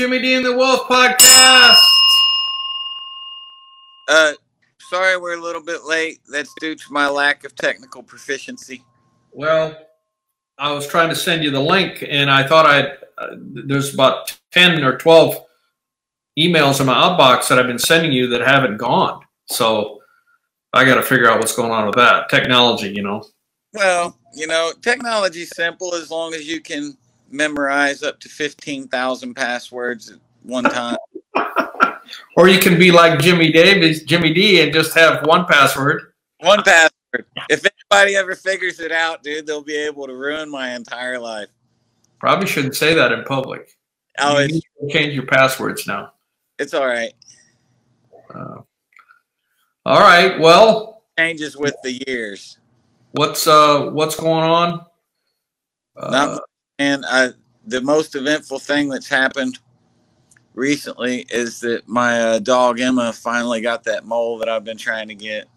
Jimmy D and the Wolf podcast. Sorry we're a little bit late. That's due to my lack of technical proficiency. Well, I was trying to send you the link, and I thought there's about 10 or 12 emails in my outbox that I've been sending you that haven't gone. So I got to figure out what's going on with that. Technology, you know. Well, you know, technology's simple as long as you can memorize up to 15,000 passwords at one time. Or you can be like Jimmy D, and just have one password. One password. If anybody ever figures it out, dude, they'll be able to ruin my entire life. Probably shouldn't say that in public. Oh, you need to change your passwords now. It's all right. All right. Well, changes with the years. What's going on? The most eventful thing that's happened recently is that my dog Emma finally got that mole that I've been trying to get.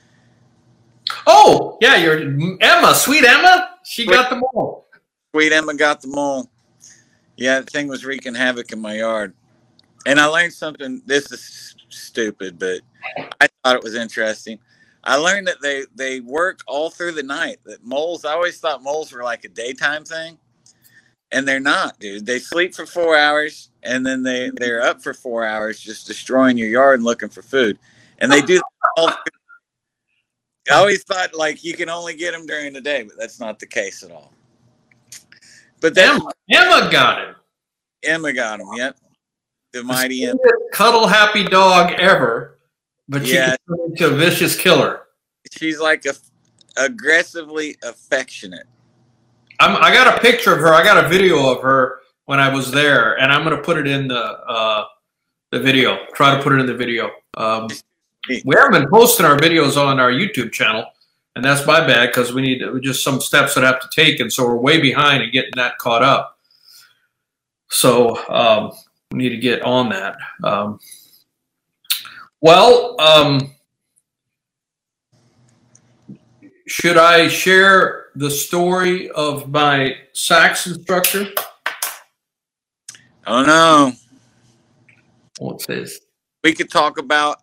Oh, yeah, your Emma, sweet Emma, got the mole. Sweet Emma got the mole. Yeah, the thing was wreaking havoc in my yard. And I learned something. This is stupid, but I thought it was interesting. I learned that they work all through the night. That moles, I always thought moles were like a daytime thing. And they're not, dude. They sleep for 4 hours, and then they're up for 4 hours just destroying your yard and looking for food. And they do that all through. I always thought, like, you can only get them during the day, but that's not the case at all. But Emma got him. Emma got him, yep. The mighty Emma. Cuddle happy dog ever, but she can turn into a vicious killer. She's like aggressively affectionate. I got a picture of her. I got a video of her when I was there, and I'm going to put it in the video. Try to put it in the video. We haven't been posting our videos on our YouTube channel, and that's my bad because we need just some steps that I have to take, and so we're way behind in getting that caught up. So we need to get on that. Should I share the story of my sax instructor? Oh, no. What's this? We could talk about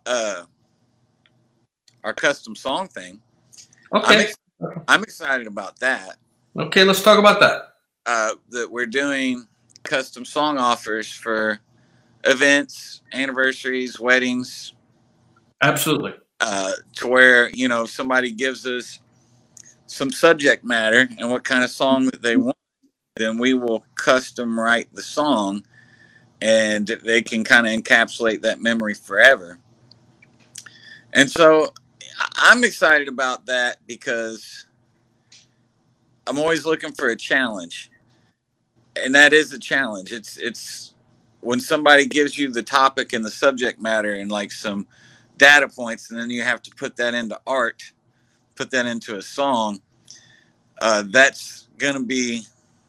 our custom song thing. Okay. I'm excited about that. Okay, let's talk about that. That we're doing custom song offers for events, anniversaries, weddings. Absolutely. To where, you know, somebody gives us some subject matter and what kind of song that they want, then we will custom write the song, and they can kind of encapsulate that memory forever. And so I'm excited about that because I'm always looking for a challenge, and that is a challenge. It's when somebody gives you the topic and the subject matter and like some data points, and then you have to put that into art, put that into a song. That's going to be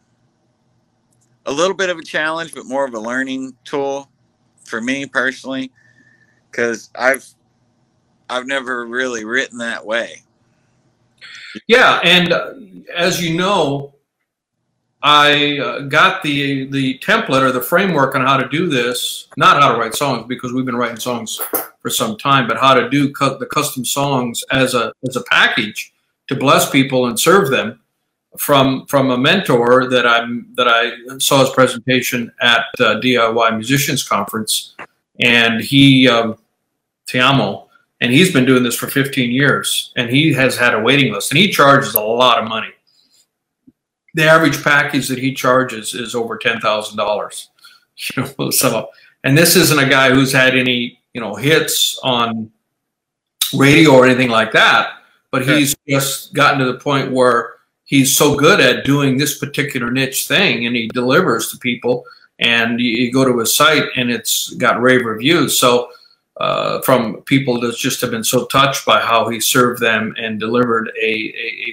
a little bit of a challenge, but more of a learning tool for me personally, because I've never really written that way. Yeah, and as you know, I got the template or the framework on how to do this, not how to write songs, because we've been writing songs for some time, but how to do the custom songs as a package to bless people and serve them from a mentor that I saw his presentation at DIY Musicians Conference, and he Tiamo, and he's been doing this for 15 years, and he has had a waiting list, and he charges a lot of money. The average package that he charges is over $10,000. You know, so, and this isn't a guy who's had any, you know, hits on radio or anything like that, but he's just gotten to the point where he's so good at doing this particular niche thing, and he delivers to people, and you go to his site and it's got rave reviews. So from people that just have been so touched by how he served them and delivered a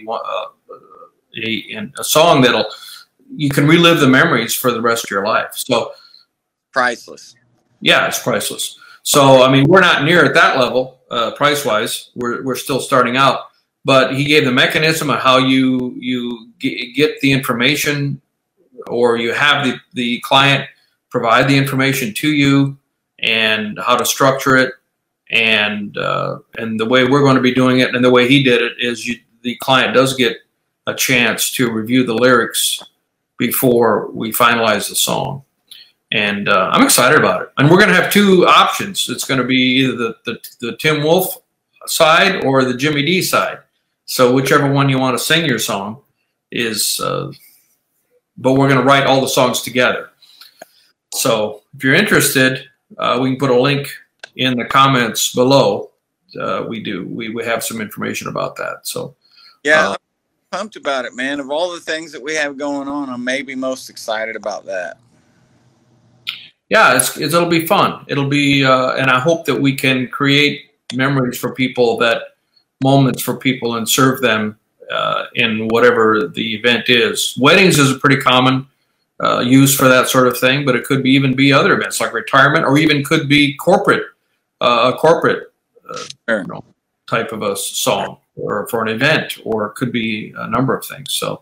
song that'll, you can relive the memories for the rest of your life. So priceless. Yeah, it's priceless. So, I mean, we're not near at that level, price-wise. We're still starting out. But he gave the mechanism of how you get the information, or you have the client provide the information to you and how to structure it, and the way we're going to be doing it and the way he did it is the client does get a chance to review the lyrics before we finalize the song. And I'm excited about it. And we're going to have two options. It's going to be either the Tim Wolf side or the Jimmy D side. So whichever one you want to sing your song is, but we're going to write all the songs together. So if you're interested, we can put a link in the comments below. We have some information about that. So yeah, I'm pumped about it, man. Of all the things that we have going on, I'm maybe most excited about that. Yeah, it'll be fun. It'll be, and I hope that we can create memories for people, moments for people, and serve them in whatever the event is. Weddings is a pretty common use for that sort of thing, but it could even be other events like retirement, or even could be corporate, sure. Type of a song, or for an event, or it could be a number of things. So.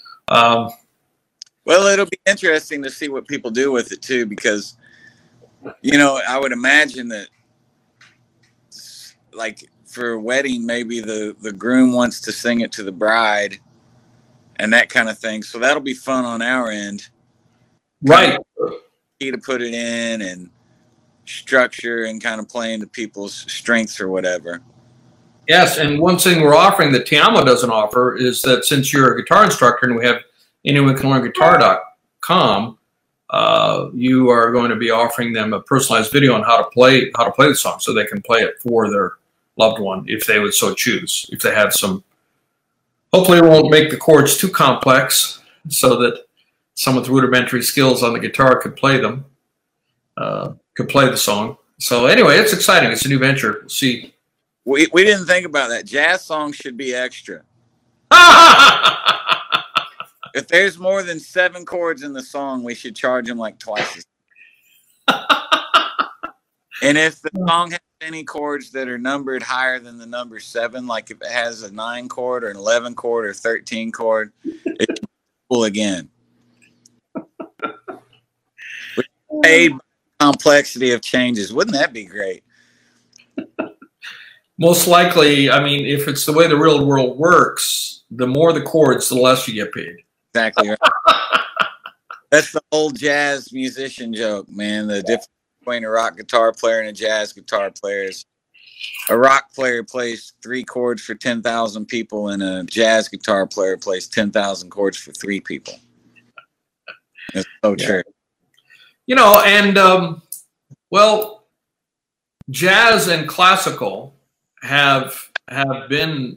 Well, it'll be interesting to see what people do with it too, because, I would imagine that, like for a wedding, maybe the groom wants to sing it to the bride and that kind of thing. So that'll be fun on our end. Right. To put it in and structure and kind of play into people's strengths or whatever. Yes, and one thing we're offering that Tiamo doesn't offer is that since you're a guitar instructor and we have anyonecanlearnguitar.com, you are going to be offering them a personalized video on how to play the song, so they can play it for their loved one if they would so choose. If they have some, hopefully it won't make the chords too complex, so that someone with rudimentary skills on the guitar could play them, could play the song. So anyway, it's exciting. It's a new venture. We'll see. We didn't think about that. Jazz songs should be extra. If there's more than 7 chords in the song, we should charge them like twice. And if the song has any chords that are numbered higher than the number 7, like if it has a 9 chord or an 11 chord or 13 chord, it's cool again. Paid complexity of changes. Wouldn't that be great? Most likely, I mean, if it's the way the real world works, the more the chords, the less you get paid. Exactly right. That's the old jazz musician joke, man. The difference between a rock guitar player and a jazz guitar player is a rock player plays 3 chords for 10,000 people, and a jazz guitar player plays 10,000 chords for 3 people. It's so true. And well, jazz and classical have been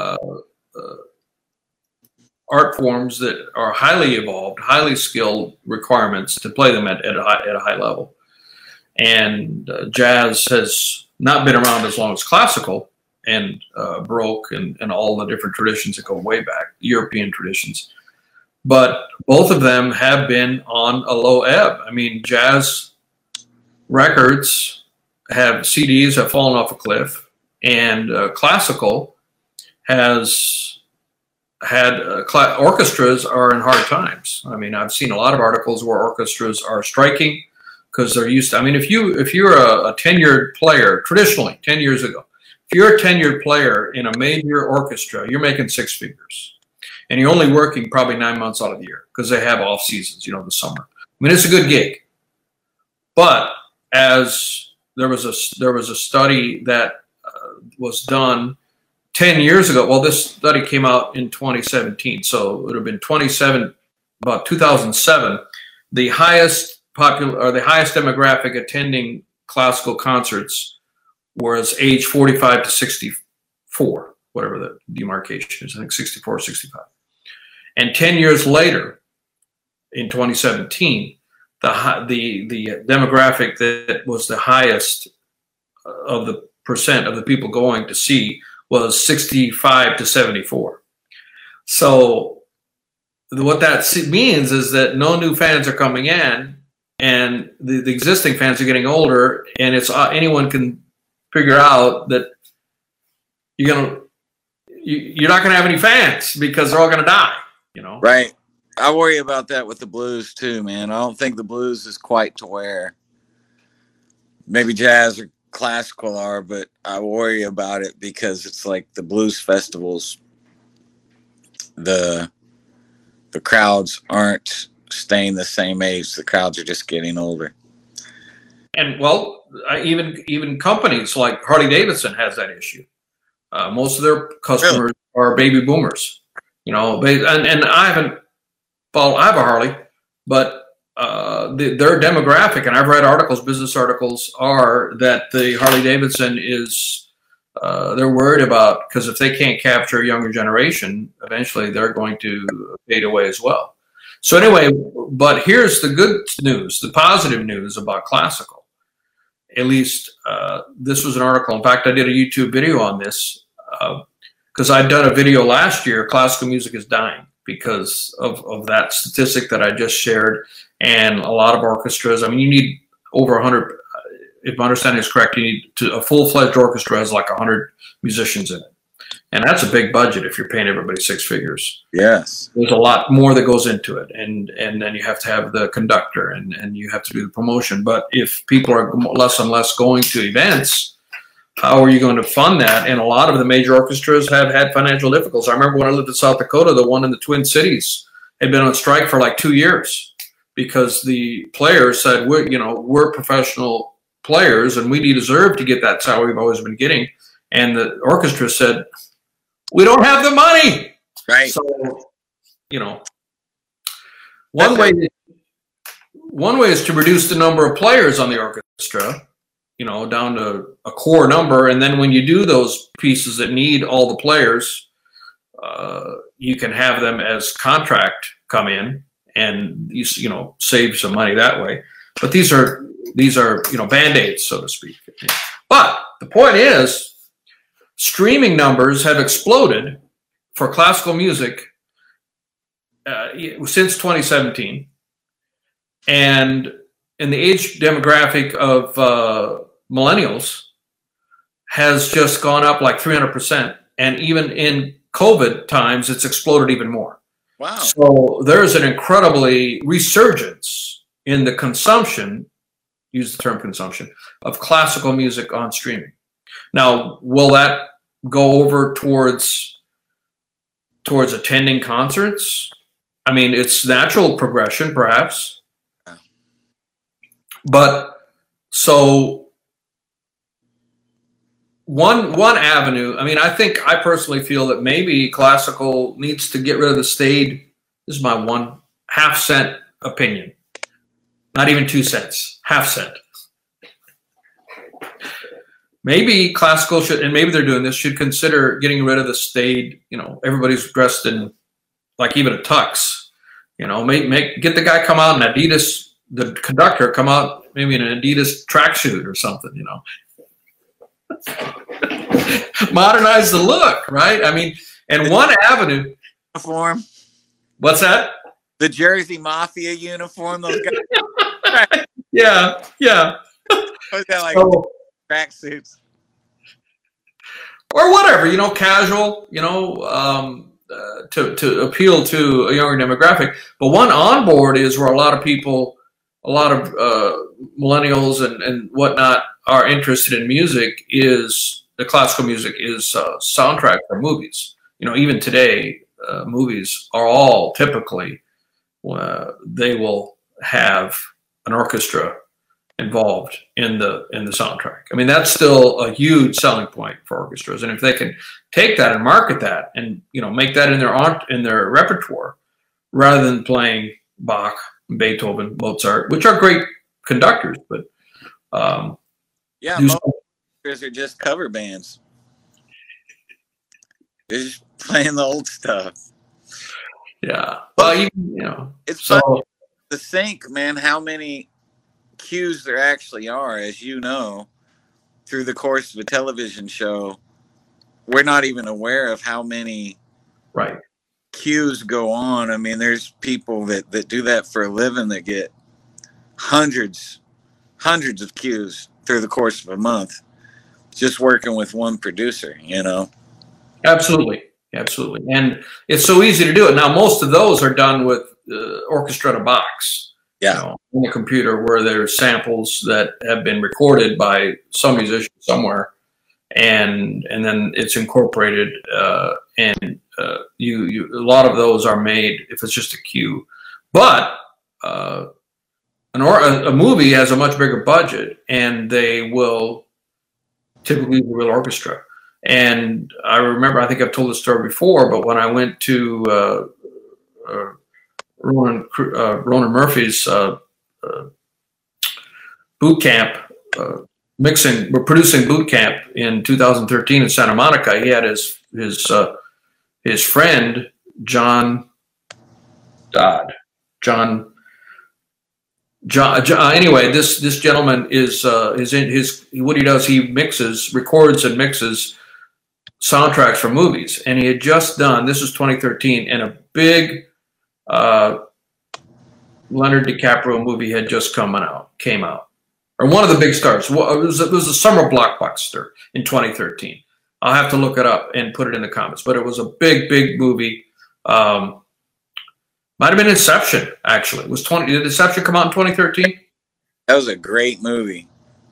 art forms that are highly evolved, highly skilled requirements to play them at a high level. And jazz has not been around as long as classical and Baroque and all the different traditions that go way back, European traditions. But both of them have been on a low ebb. I mean, jazz records CDs have fallen off a cliff, and classical has had orchestras are in hard times. I mean, I've seen a lot of articles where orchestras are striking because they're used to, I mean, if you're a tenured player, traditionally 10 years ago, if you're a tenured player in a major orchestra, you're making 6 figures, and you're only working probably 9 months out of the year because they have off seasons, the summer. I mean, it's a good gig. But as there was a study that was done 10 years ago. Well, this study came out in 2017, so it would have been about 2007. The highest demographic attending classical concerts was age 45 to 64, whatever the demarcation is. I think 64 or 65. And 10 years later, in 2017, the demographic that was the highest of the percent of the people going to see was 65 to 74. So what that means is that no new fans are coming in, and the existing fans are getting older, and it's anyone can figure out that you're not going to have any fans because they're all going to die. Right. I worry about that with the blues too, man. I don't think the blues is quite to where maybe jazz or classical are, but I worry about it because it's like the blues festivals, the crowds aren't staying the same age. The crowds are just getting older. And well, even companies like Harley Davidson has that issue. Most of their customers are baby boomers, you know. And I haven't. Well, I have a Harley, but their demographic, and I've read articles, business articles, are that the Harley Davidson is they're worried about, because if they can't capture a younger generation, eventually they're going to fade away as well. So anyway, but here's the good news, the positive news about classical. At least this was an article. In fact, I did a YouTube video on this because I'd done a video last year, classical music is dying, because of that statistic that I just shared. And a lot of orchestras, I mean, you need over 100, if my understanding is correct, you need a full-fledged orchestra has like 100 musicians in it. And that's a big budget if you're paying everybody six figures. Yes. There's a lot more that goes into it. And then you have to have the conductor and you have to do the promotion. But if people are less and less going to events, how are you going to fund that? And a lot of the major orchestras have had financial difficulties. I remember when I lived in South Dakota, the one in the Twin Cities had been on strike for like 2 years because the players said, we're professional players and we deserve to get that salary we've always been getting. And the orchestra said, we don't have the money. Right. So, one way is to reduce the number of players on the orchestra, down to a core number. And then when you do those pieces that need all the players, you can have them as contract come in and you save some money that way. But these are Band-Aids, so to speak. But the point is, streaming numbers have exploded for classical music since 2017. And in the age demographic of millennials has just gone up like 300%. And even in COVID times, it's exploded even more. Wow. So there's an incredibly resurgence in the consumption, use the term consumption, of classical music on streaming. Now, will that go over towards attending concerts? I mean, it's natural progression, perhaps. But so one avenue, I mean, I personally feel that maybe classical needs to get rid of the staid. This is my 1/2 cent opinion. Not even 2 cents, 1/2 cent. Maybe classical should, and maybe they're doing this, should consider getting rid of the staid, everybody's dressed in like even a tux, get the guy come out in Adidas, the conductor come out maybe in an Adidas tracksuit or something, Modernize the look, right? I mean, and one avenue. Uniform. What's that? The Jersey Mafia uniform, those guys. Yeah. What's that like? Tracksuits or whatever, casual, to appeal to a younger demographic. But one on board is where a lot of millennials and whatnot are interested in music is the classical music is soundtrack for movies. Even today, movies are all typically they will have an orchestra involved in the soundtrack. I mean, that's still a huge selling point for orchestras, and if they can take that and market that, and make that in their repertoire, rather than playing Bach, Beethoven, Mozart, which are great conductors, but most orchestras are just cover bands. They're just playing the old stuff. Yeah, well, it's funny to think, man, how many cues there actually are, as you know, through the course of a television show. We're not even aware of how many cues go on. I mean, there's people that do that for a living that get hundreds of cues through the course of a month, just working with one producer, Absolutely. Absolutely. And it's so easy to do it. Now, most of those are done with orchestra in a box. Yeah. You know, on the computer, where there's samples that have been recorded by some musician somewhere, and then it's incorporated, and you a lot of those are made if it's just a cue. But a movie has a much bigger budget, and they will typically use a real orchestra. And I remember, I think I've told this story before, but when I went to Ronan Murphy's boot camp, producing boot camp in 2013 in Santa Monica, he had his friend John Dodd. Anyway, this gentleman is what he does. He records and mixes soundtracks for movies, and he had just done, this was 2013, and a big Leonardo DiCaprio movie had just came out, or one of the big stars. Well, it was a summer blockbuster in 2013. I'll have to look it up and put it in the comments, but it was a big movie. Might have been Inception, actually. Did Inception come out in 2013? That was a great movie.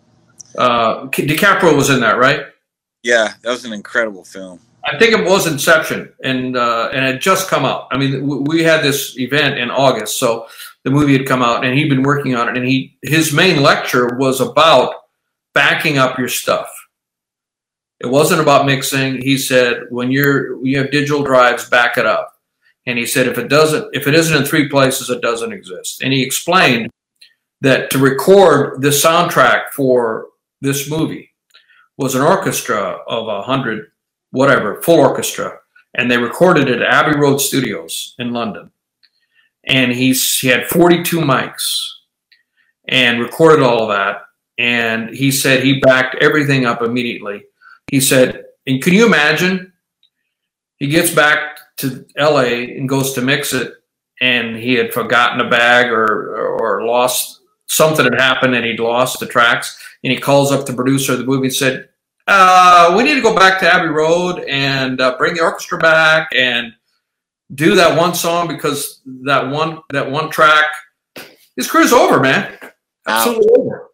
DiCaprio was in that, right? Yeah, that was an incredible film. I think it was Inception, and it had just come out. I mean, we had this event in August, so the movie had come out, and he'd been working on it. And his main lecture was about backing up your stuff. It wasn't about mixing. He said, when you have digital drives, back it up. And he said, if it isn't in 3 places, it doesn't exist. And he explained that to record the soundtrack for this movie was an orchestra of 100, whatever, full orchestra. And they recorded it at Abbey Road Studios in London. And he had 42 mics and recorded all of that. And he said he backed everything up immediately. He said, and can you imagine? He gets back to LA and goes to mix it, and he had forgotten a bag or lost something had happened, and he'd lost the tracks. And he calls up the producer of the movie and said, we need to go back to Abbey Road and bring the orchestra back and do that one song, because that one track, his crew's over, man. Absolutely over.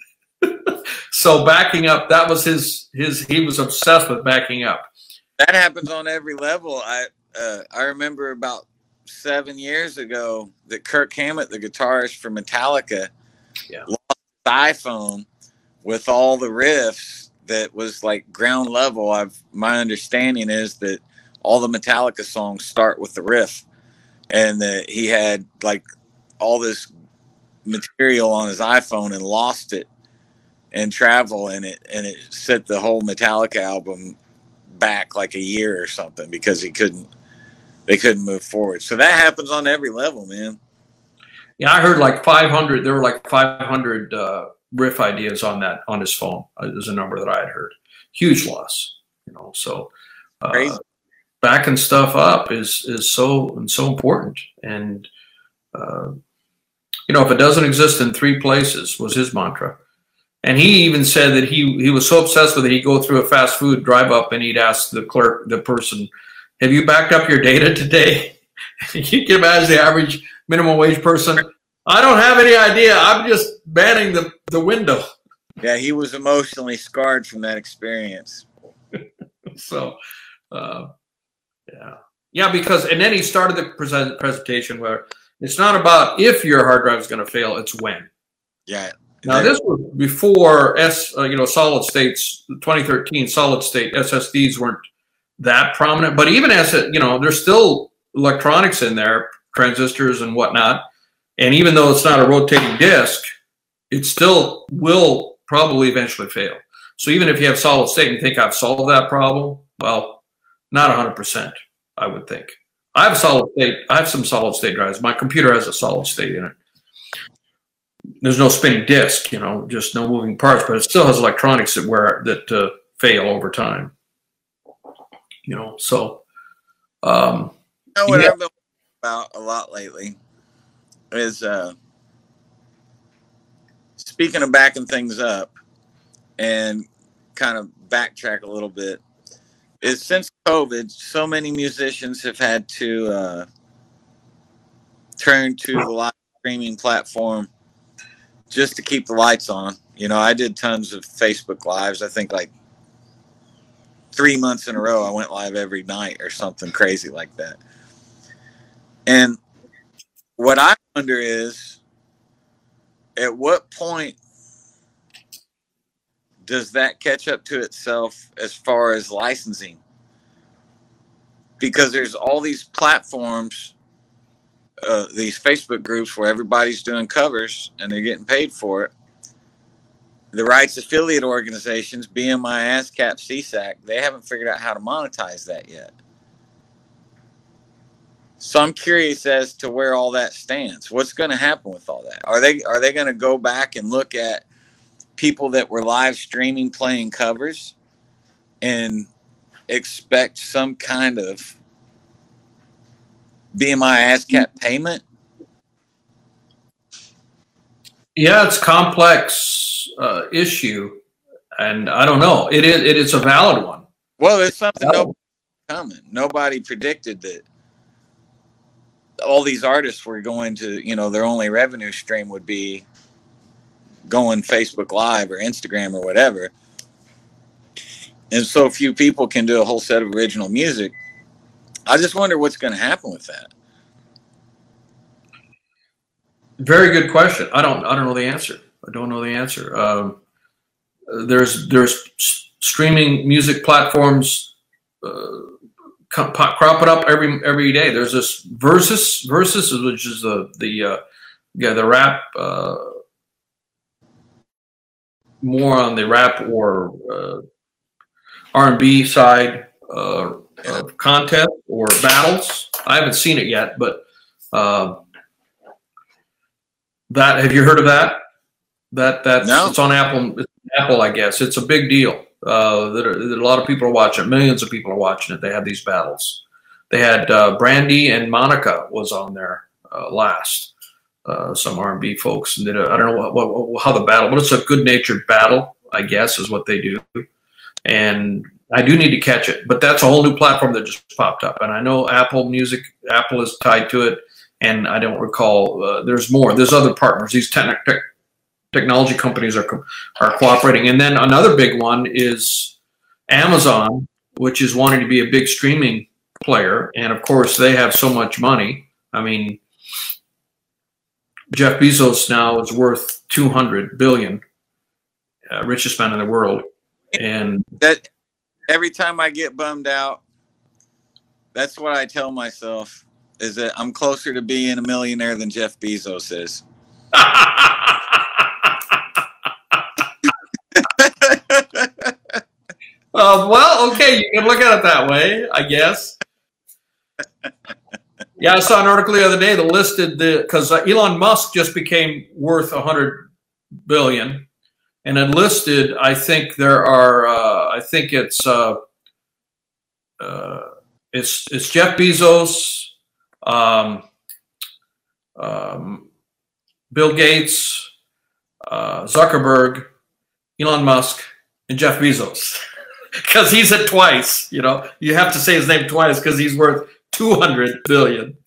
So backing up, that was he was obsessed with backing up. That happens on every level. I remember about 7 years ago that Kirk Hammett, the guitarist for Metallica, lost his iPhone with all the riffs that was like ground level. My understanding is that all the Metallica songs start with the riff, and that he had like all this material on his iPhone and lost it in travel, and it set the whole Metallica album back like a year or something because they couldn't move forward. So that happens on every level, man. Yeah, I heard like 500. There were like 500 riff ideas on his phone. Is a number that I had heard. Huge loss, So backing stuff up is so important, and if it doesn't exist in 3 places, was his mantra. And he even said that he was so obsessed with it, he'd go through a fast food drive up and he'd ask the person, have you backed up your data today? You can imagine the average minimum wage person, I don't have any idea. I'm just banning the window. Yeah, he was emotionally scarred from that experience. So, yeah, because, and then he started the presentation where it's not about if your hard drive is going to fail, it's when. Yeah. Now, this was before solid states, 2013 solid state SSDs weren't that prominent, but even there's still electronics in there, transistors and whatnot. And even though it's not a rotating disk, it still will probably eventually fail. So even if you have solid state and you think I've solved that problem, well, not 100%, I would think. I have some solid state drives. My computer has a solid state in it. There's no spinning disk, just no moving parts, but it still has electronics that fail over time. So. What I've been about a lot lately is speaking of backing things up and kind of backtrack a little bit. is since COVID, so many musicians have had to turn to the live streaming platform just to keep the lights on. You know, I did tons of Facebook Lives. I think like 3 months in a row, I went live every night or something crazy like that. And what I wonder is, at what point does that catch up to itself as far as licensing? Because there's all these platforms, these Facebook groups where everybody's doing covers and they're getting paid for it. The rights affiliate organizations, BMI, ASCAP, CSAC, they haven't figured out how to monetize that yet. So I'm curious as to where all that stands. What's going to happen with all that? Are they going to go back and look at people that were live streaming playing covers and expect some kind of BMI ASCAP payment? Yeah, it's a complex issue, and I don't know. It is a valid one. Well, it's something nobody's coming. Nobody predicted that all these artists were going to, you know, their only revenue stream would be going Facebook Live or Instagram or whatever. And so few people can do a whole set of original music. I just wonder what's going to happen with that. Very good question. I don't know the answer. I don't know the answer. There's streaming music platforms cropping up every day. There's this Versus, which is the rap, more on the rap or R&B side of content or battles. I haven't seen it yet, but that, have you heard of that? That's no. It's on Apple. It's Apple, I guess. It's a big deal. That a lot of people are watching it. Millions of people are watching it. They have these battles. They had Brandy and Monica was on there last. Some R&B folks, and I don't know how the battle, but it's a good-natured battle, I guess, is what they do. And I do need to catch it, but that's a whole new platform that just popped up. And I know Apple Music, Apple is tied to it, and I don't recall. There's more. There's other partners. These technology companies are cooperating. And then another big one is Amazon, which is wanting to be a big streaming player. And of course, they have so much money. I mean, Jeff Bezos now is worth $200 billion, richest man in the world. And that every time I get bummed out, that's what I tell myself, is that I'm closer to being a millionaire than Jeff Bezos is. Well, okay, you can look at it that way, I guess. Yeah, I saw an article the other day that listed because Elon Musk just became worth $100 billion, and it listed. I think there are. I think it's Jeff Bezos, Bill Gates, Zuckerberg, Elon Musk, and Jeff Bezos. Because he's it twice, you know. You have to say his name twice because he's worth $200 billion.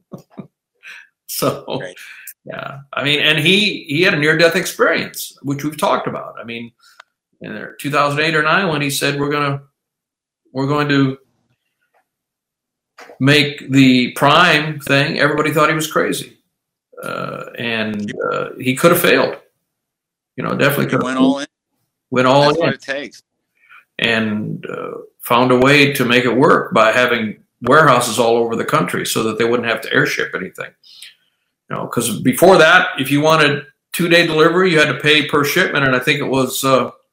So, right. Yeah. I mean, and he had a near-death experience, which we've talked about. I mean, in 2008 or 9, when he said we're going to make the Prime thing, everybody thought he was crazy, and he could have failed. You know, definitely could have. Went all in. Went all in. That's what it takes. And found a way to make it work by having warehouses all over the country so that they wouldn't have to airship anything. You know, because before that, if you wanted 2-day delivery, you had to pay per shipment, and I think it was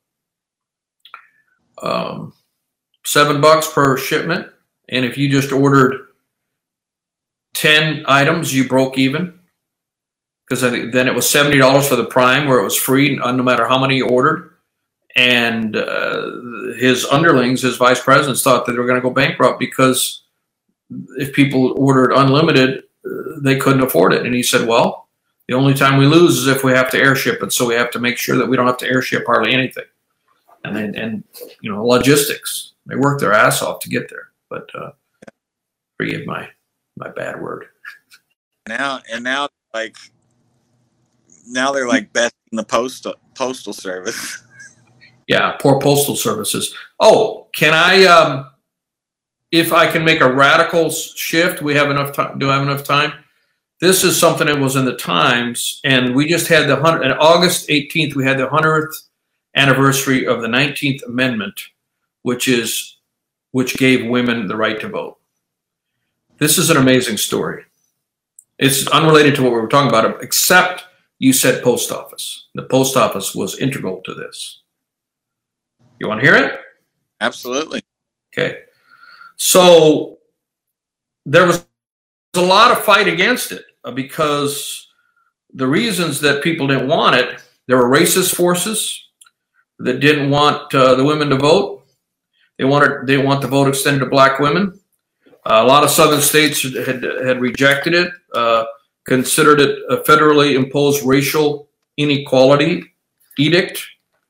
$7 per shipment. And if you just ordered 10 items, you broke even. Because then it was $70 for the Prime, where it was free no matter how many you ordered. And his underlings, his vice presidents, thought that they were going to go bankrupt because if people ordered unlimited, they couldn't afford it. And he said, well, the only time we lose is if we have to airship it. So we have to make sure that we don't have to airship hardly anything. And you know, logistics. They worked their ass off to get there, but forgive my bad word. Now like now they're like besting the postal service. Yeah, poor postal services. Oh, can I? If I can make a radical shift, we have enough time. Do I have enough time? This is something that was in the Times, and we just had on August 18th, we had the 100th anniversary of the 19th Amendment, which gave women the right to vote. This is an amazing story. It's unrelated to what we were talking about, except you said post office. The post office was integral to this. You want to hear it? Absolutely. Okay. So there was a lot of fight against it because the reasons that people didn't want it, there were racist forces that didn't want the women to vote. They didn't want the vote extended to black women. A lot of southern states had rejected it, considered it a federally imposed racial inequality edict.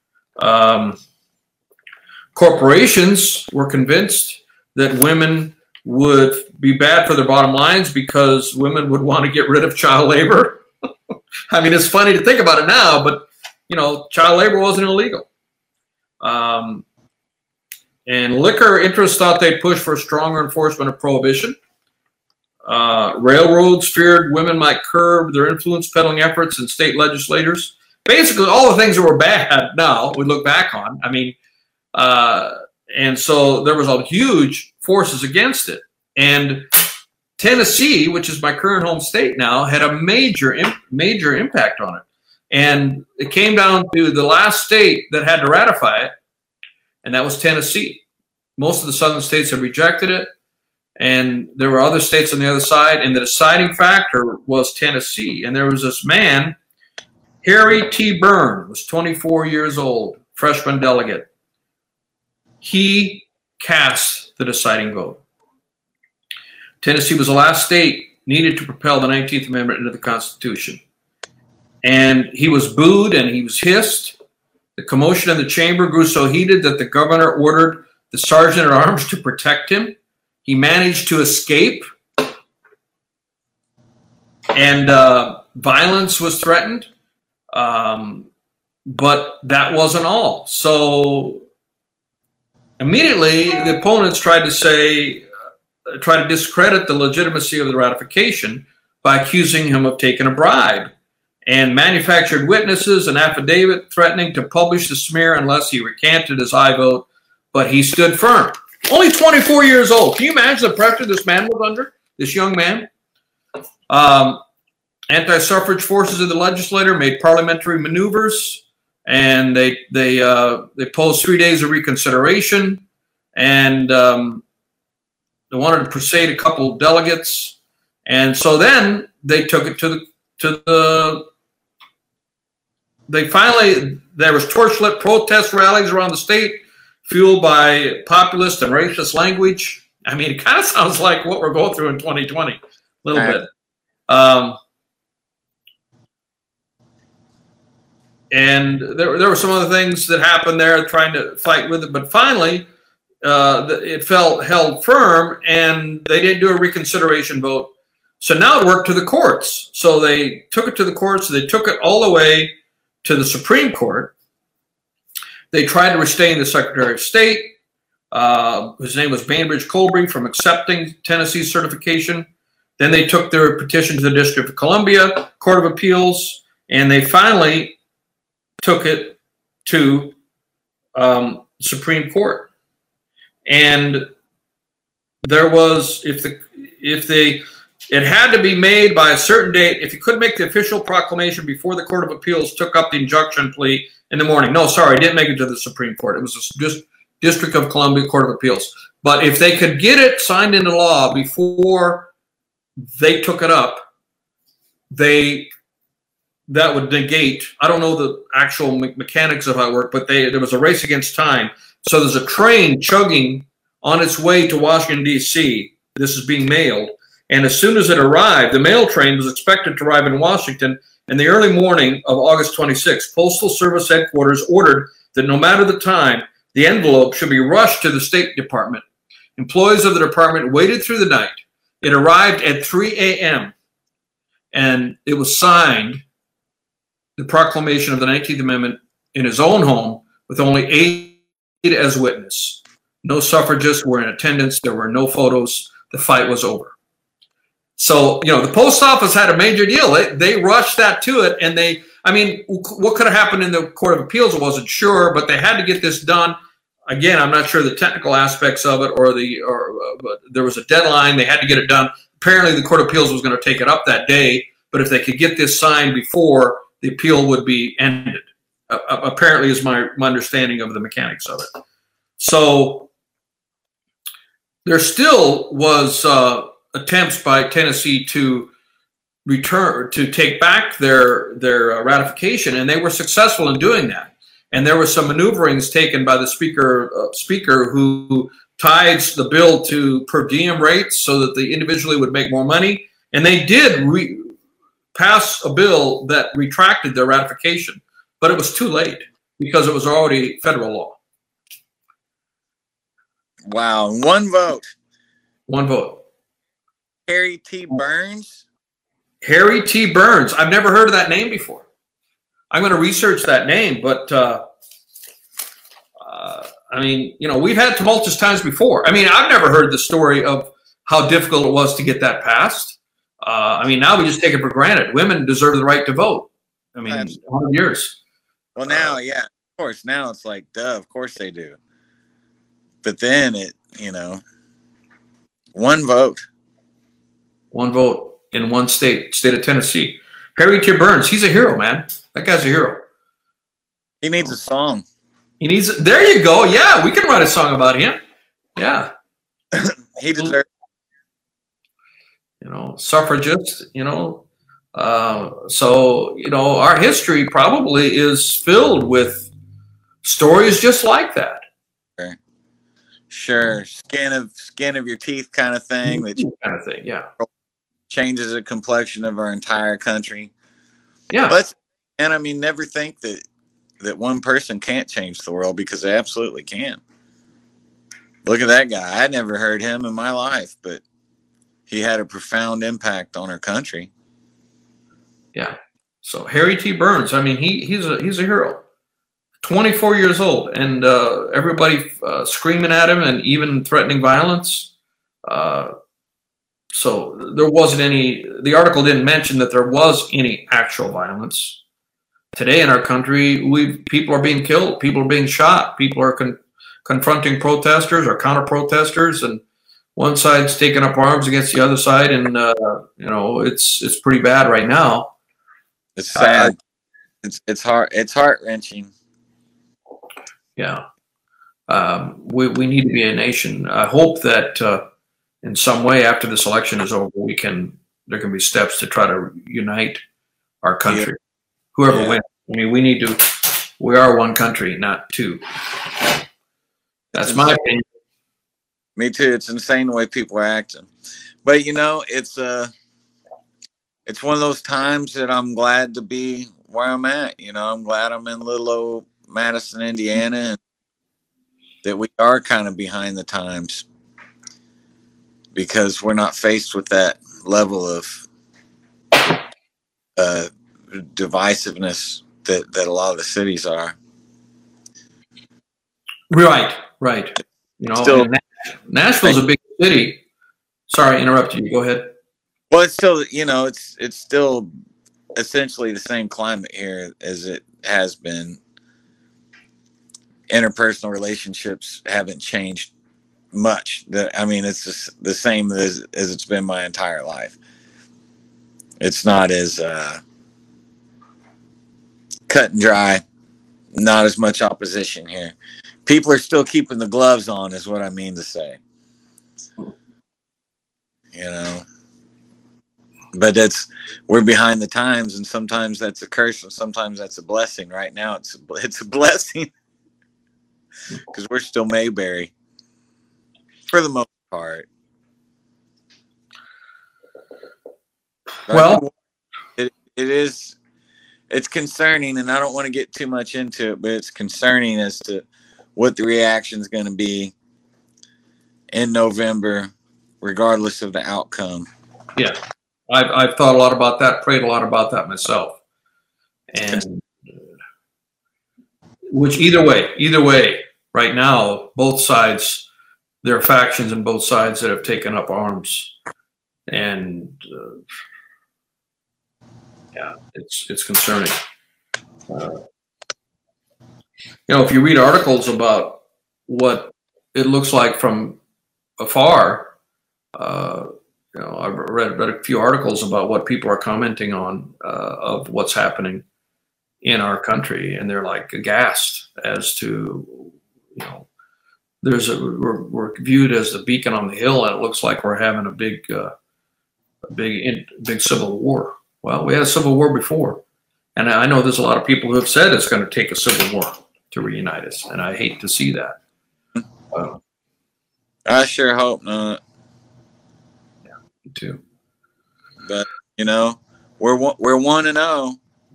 Corporations were convinced that women would be bad for their bottom lines because women would want to get rid of child labor. I mean, it's funny to think about it now, but, child labor wasn't illegal. And liquor interests thought they'd push for stronger enforcement of prohibition. Railroads feared women might curb their influence peddling efforts, and state legislators. Basically, all the things that were bad now we look back on. I mean, and so there was a huge forces against it. And Tennessee, which is my current home state now, had a major impact on it. And it came down to the last state that had to ratify it, and that was Tennessee. Most of the southern states have rejected it, and there were other states on the other side, and the deciding factor was Tennessee. And there was this man, Harry T. Byrne, was 24 years old, freshman delegate. He cast the deciding vote. Tennessee was the last state needed to propel the 19th Amendment into the Constitution. And he was booed and he was hissed. The commotion in the chamber grew so heated that the governor ordered the sergeant at arms to protect him. He managed to escape, and violence was threatened. But that wasn't all. So immediately, the opponents tried to discredit the legitimacy of the ratification by accusing him of taking a bribe, and manufactured witnesses, an affidavit threatening to publish the smear unless he recanted his aye vote, but he stood firm. Only 24 years old. Can you imagine the pressure this man was under, this young man? Anti-suffrage forces of the legislature made parliamentary maneuvers, and they posed 3 days of reconsideration, and they wanted to persuade a couple of delegates, and so then they took it there was torch-lit protest rallies around the state, fueled by populist and racist language. I mean, it kind of sounds like what we're going through in 2020, a little bit. And there were some other things that happened there trying to fight with it, but finally it held firm, and they didn't do a reconsideration vote. So now it worked to the courts. So they took it to the courts. They took it all the way to the Supreme Court. They tried to restrain the Secretary of State, whose name was Bainbridge Colby, from accepting Tennessee's certification. Then they took their petition to the District of Columbia Court of Appeals, and they finally took it to Supreme Court. And there was, it had to be made by a certain date. If you couldn't make the official proclamation before the Court of Appeals took up the injunction plea in the morning. No, sorry, it didn't make it to the Supreme Court. It was the District of Columbia Court of Appeals. But if they could get it signed into law before they took it up, that would negate, I don't know the actual mechanics of how it worked, but there was a race against time. So there's a train chugging on its way to Washington, D.C. This is being mailed. And as soon as it arrived, the mail train was expected to arrive in Washington in the early morning of August 26th. Postal Service headquarters ordered that no matter the time, The envelope should be rushed to the State Department. Employees of the department waited through the night. It arrived at 3 a.m. and it was signed, the proclamation of the 19th Amendment, in his own home with only 8 as witness. No suffragists were in attendance. There were no photos. The fight was over. So, the post office had a major deal. They rushed that to it, and what could have happened in the Court of Appeals, I wasn't sure, but they had to get this done. Again, I'm not sure the technical aspects of it, but there was a deadline. They had to get it done. Apparently, the Court of Appeals was going to take it up that day, but if they could get this signed before, the appeal would be ended. Apparently, is my understanding of the mechanics of it. So there still was attempts by Tennessee to take back their ratification, and they were successful in doing that. And there were some maneuverings taken by the speaker who tied the bill to per diem rates so that they individually would make more money. And they did pass a bill that retracted their ratification, but it was too late because it was already federal law. Wow. One vote. One vote. Harry T. Burns? Harry T. Burns. I've never heard of that name before. I'm going to research that name, but we've had tumultuous times before. I've never heard the story of how difficult it was to get that passed. Now we just take it for granted. Women deserve the right to vote. 100 years. Well, now, yeah, of course. Now it's like, duh, of course they do. But then one vote. One vote in one state of Tennessee. Harry T. Burns, he's a hero, man. That guy's a hero. He needs a song. There you go. Yeah, we can write a song about him. Yeah. He deserves. Suffragist, our history probably is filled with stories just like that. Sure. Skin of your teeth kind of thing. Yeah. Changes the complexion of our entire country. Yeah. Never think that one person can't change the world, because they absolutely can. Look at that guy. I never heard him in my life, but he had a profound impact on our country. Yeah. So Harry T. Burns, he's a hero. 24 years old, and everybody screaming at him and even threatening violence. So there wasn't any. The article didn't mention that there was any actual violence. Today in our country, people are being killed, people are being shot, people are confronting protesters or counter-protesters, and one side's taking up arms against the other side, and it's pretty bad right now. It's sad. It's heart-wrenching. Yeah. We need to be a nation. I hope that in some way after this election is over, there can be steps to try to unite our country. Yeah. Whoever wins. We are one country, not two. That's my opinion. Me too. It's insane the way people are acting. But it's one of those times that I'm glad to be where I'm at. I'm glad I'm in little old Madison, Indiana, and that we are kind of behind the times, because we're not faced with that level of divisiveness that a lot of the cities are. Right. Nashville's a big city. Sorry, I interrupted you. Go ahead. Well, it's still, it's still essentially the same climate here as it has been. Interpersonal relationships haven't changed much. It's just the same as it's been my entire life. It's not as cut and dry. Not as much opposition here. People are still keeping the gloves on, is what I mean to say. But we're behind the times, and sometimes that's a curse, and sometimes that's a blessing. Right now, it's a blessing, because we're still Mayberry for the most part. Well, it's concerning, and I don't want to get too much into it, but it's concerning as to what the reaction is going to be in November, regardless of the outcome. Yeah, I've thought a lot about that, prayed a lot about that myself, and which either way, right now, both sides, there are factions in both sides that have taken up arms, and yeah, it's concerning. If you read articles about what it looks like from afar, I've read a few articles about what people are commenting on of what's happening in our country, and they're like aghast as to, we're viewed as the beacon on the hill, and it looks like we're having a big civil war. Well, we had a civil war before, and I know there's a lot of people who have said it's going to take a civil war to reunite us, and I hate to see that. I sure hope not. Yeah, me too. But we're 1-0.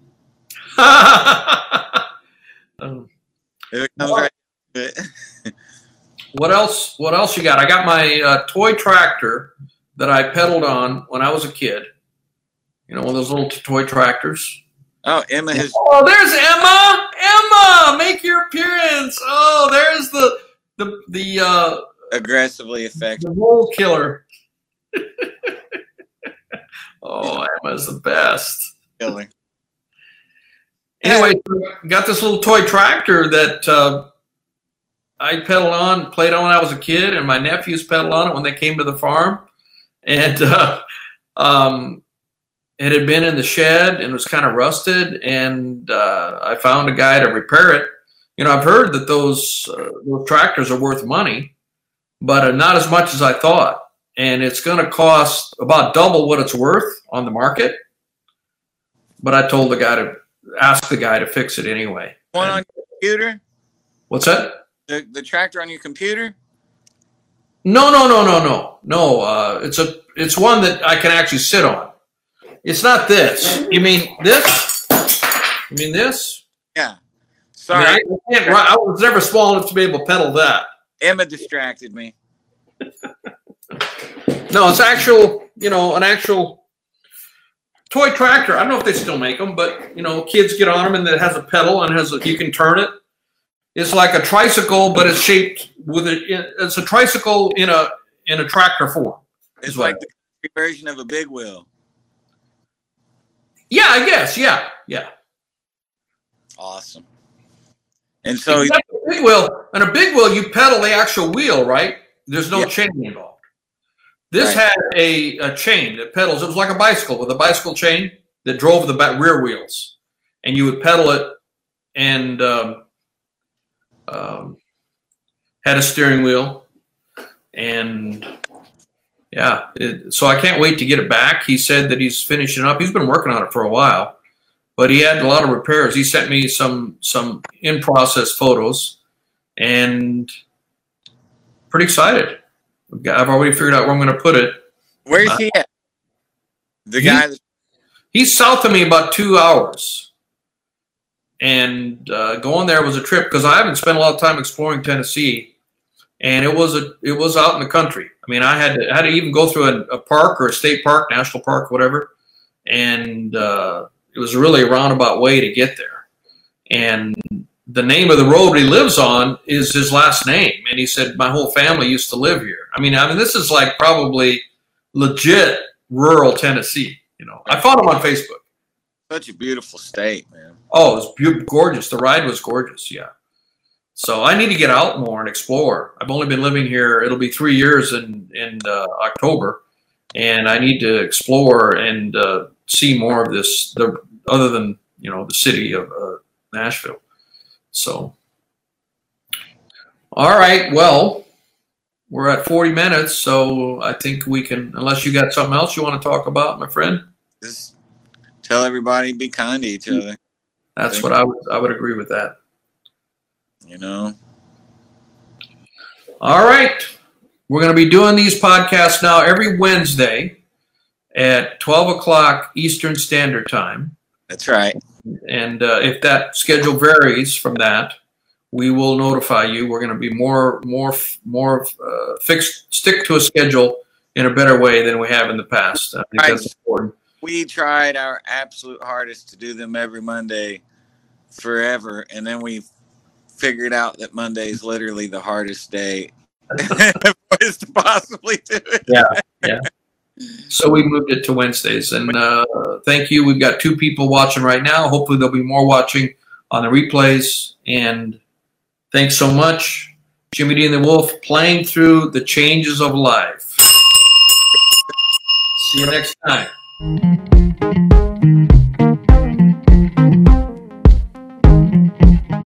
If it comes right to it. What else you got? I got my toy tractor that I pedaled on when I was a kid. One of those little toy tractors. Oh, Emma has. Oh, there's Emma! Emma, make your appearance. Oh, there's the aggressively effective. The mole killer. Oh, Emma's the best. Killer. Anyway, got this little toy tractor that I pedaled on, played on when I was a kid, and my nephews pedaled on it when they came to the farm. And it had been in the shed and was kind of rusted, and I found a guy to repair it. I've heard that those tractors are worth money, but not as much as I thought. And it's going to cost about double what it's worth on the market. But I told the guy to ask the guy to fix it anyway. One on your computer? What's that? The tractor on your computer? No. It's one that I can actually sit on. It's not this. You mean this? You mean this? Yeah. Sorry. I was never small enough to be able to pedal that. Emma distracted me. No, it's actual, an actual toy tractor. I don't know if they still make them, but, kids get on them, and it has a pedal and you can turn it. It's like a tricycle, but it's shaped it's a tricycle in a tractor form. It's like the version of a big wheel. Yeah, I guess. Yeah. Awesome. And so a big wheel, you pedal the actual wheel, right? There's no chain involved. This had a chain that pedals. It was like a bicycle with a bicycle chain that drove the rear wheels, and you would pedal it, and had a steering wheel, and so I can't wait to get it back. He said that he's finishing up. He's been working on it for a while, but he had a lot of repairs. He sent me some in-process photos, and pretty excited. I've already figured out where I'm going to put it. Where's he at? The guy? He's south of me about 2 hours. And going there was a trip because I haven't spent a lot of time exploring Tennessee, and it was out in the country. I mean, I had to even go through a park or a state park, national park, whatever, and it was really a roundabout way to get there. And the name of the road he lives on is his last name, and he said my whole family used to live here. I mean, this is like probably legit rural Tennessee. I found him on Facebook. Such a beautiful state, man. Oh, it was gorgeous. The ride was gorgeous, yeah. So I need to get out more and explore. I've only been living here. It'll be 3 years in October, and I need to explore and see more of this. Other than the city of Nashville. So, all right. Well, we're at 40 minutes, so I think we can. Unless you got something else you want to talk about, my friend. Just tell everybody, be kind to each other. That's what I would agree with that. All right. We're going to be doing these podcasts now every Wednesday at 12 o'clock Eastern Standard Time. That's right. And if that schedule varies from that, we will notify you. We're going to be more fixed, stick to a schedule in a better way than we have in the past. I think that's important. We tried our absolute hardest to do them every Monday forever, and then we figured out that Monday is literally the hardest day is to possibly do it. Yeah. So we moved it to Wednesdays, and thank you. We've got 2 people watching right now. Hopefully there'll be more watching on the replays, and thanks so much. Jimmy D and the Wolf, playing through the changes of life. See you next time.